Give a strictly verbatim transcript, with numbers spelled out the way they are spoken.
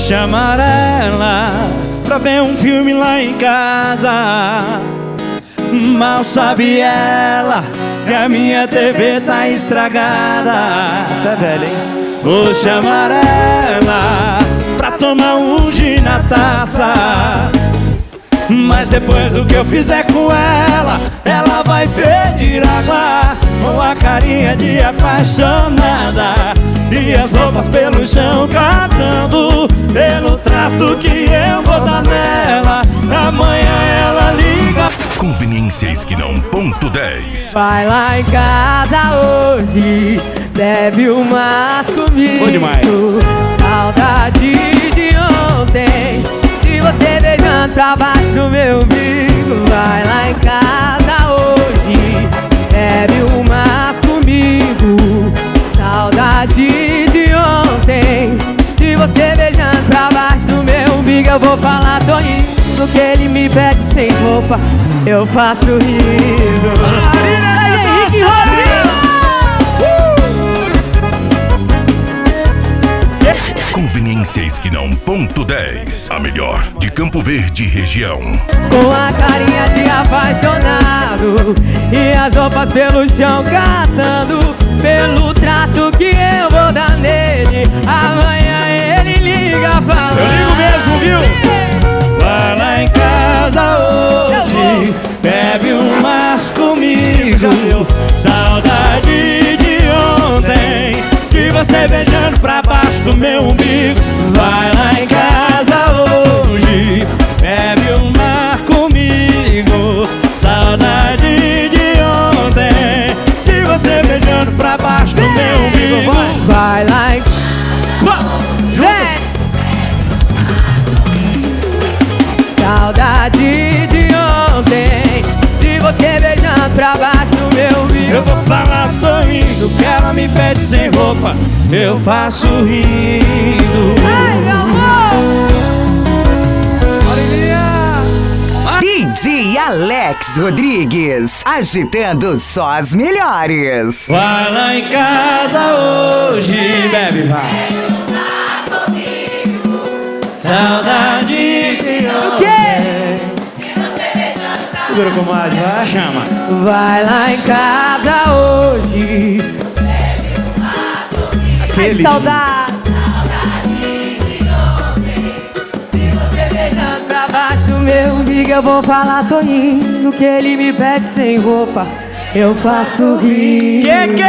chamar ela pra ver um filme lá em casa. Mal sabe ela que a minha T V tá estragada. Você é velho, hein? Vou chamar ela pra tomar um gin na taça. Mas depois do que eu fizer com ela, ela vai pedir água com a carinha de apaixonada e as roupas pelo chão catando pelo trato que eu vou dar nela. Amanhã ela liga. Conveniência Esquinão ponto dez. Vai lá em casa hoje, bebe umas comigo. Bom demais. Saudade de ontem, de você beijando pra baixo do meu umbigo. Vai lá em casa hoje, bebe umas comigo. Saudade de ontem, de você beijando pra baixo do meu umbigo. Eu vou falar, tô indo, que ele me pede sem roupa, eu faço rindo. Henrique Rodrigo! Conveniência Esquinão ponto dez. A melhor de Campo Verde região. Com a carinha de apaixonado e as roupas pelo chão catando pelo trato que eu vou dar nele. Amanhã ele liga falando. Eu ligo mesmo, viu? Vai lá em casa hoje, bebe umas comigo. Saudade de ontem, de você beijando pra baixo do meu umbigo. Vai lá em casa hoje, bebe uma comigo. Saudade de ontem, de você beijando pra baixo do meu umbigo. Vai, vai lá em... Vem! Saudade de ontem, de você beijando pra baixo do meu umbigo. eu vou falar, tô indo, que ela me pede sem roupa, eu faço rindo. Ai, meu amor! D J Alex Rodrigues, agitando só as melhores. Vai lá em casa hoje, bebe, vai. Saudade de O quê? Segura, comadre, vai. Chama. Vai lá em casa hoje. Ai, que saudade. Você beijando pra baixo do meu umbigo. Eu vou falar, tô indo, que ele me pede sem roupa, eu faço rir. Que